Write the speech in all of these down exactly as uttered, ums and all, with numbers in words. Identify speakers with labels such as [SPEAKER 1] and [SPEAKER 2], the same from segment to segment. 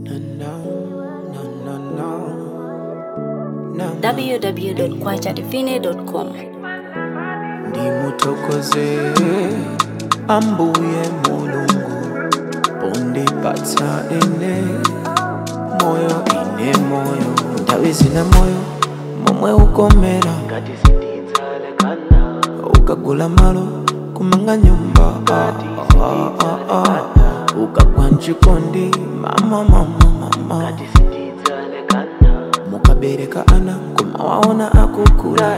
[SPEAKER 1] w w w dot kwacha divine dot com.
[SPEAKER 2] Ndimutokoze ambuye mulungu pondipatsa ine moyo ine moyo nthawi zina moyo momwe ukomera ngati sitidzalekana ukagula malo kumanga nyumba ngati sitidzalekana ukagwa mchikondi mama mama mama ngati sitidzalekana mukabereka ana kumawaona akukula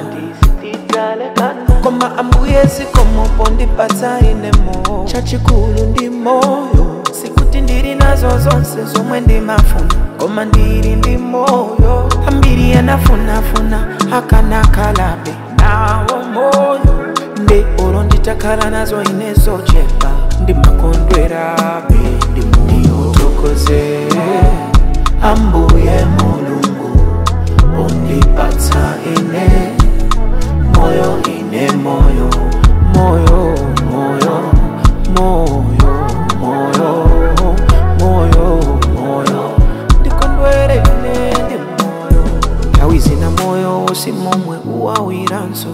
[SPEAKER 2] koma ambuye zikomo pondipatsa ine moyo chachikulu ndi moyo sikuti ndili nazo zonse zomwe ndimafuna koma ndili ndi moyo ambiri anafunafuna akanakalabe nawo moyo nde olo nditakhala nazo ine zochepa ndimakondwerabe ndimutokoze ambuye mulungu pondipatsa ine moyo ine moyo moyo moyo moyo moyo moyo moyo ndikondwere ine ndi moyo nthawi zina moyo simomwe uwawiranso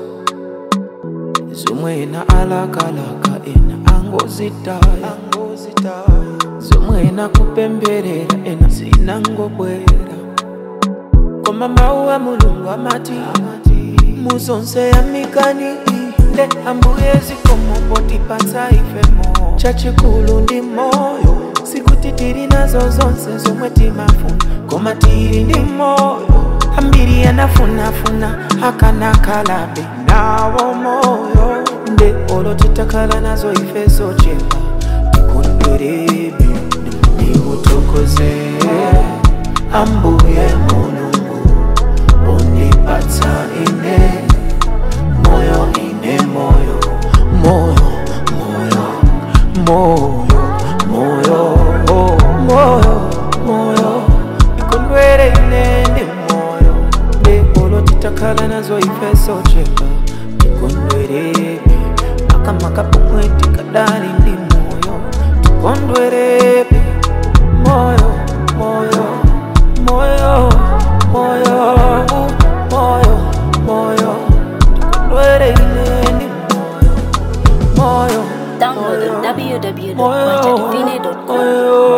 [SPEAKER 2] zomwe ena alakalaka ena angozitaya zomwe ena kupemberera ena zinangobwera koma mawu a mulungu amati muzonse ya mikani nde ambuye zikomo pondipatsa ife moyo chachikulu ndi moyo sikuti tili nazo zonse zomwe timafuna koma tili ndi moyo ambiri anafunafuna akanakalabe nawo moyo nde olo titakhala nazo ife zochepa tikondwerebe ndimutokoze ambuye mulungu pondipatsa ine moyo ine moyo moyo moyo moyo moyo moyo moyo ikondwere ine ndi moyo nde olo titakhala nazo ife zochepa tikondwerebe makamaka pomwe tikadali ndi moyo tikondwerebe moyo moyo moyo moyo moyo moyo tikondwere ine ndi moyo moyo
[SPEAKER 1] Download w w w dot kwacha divine dot com.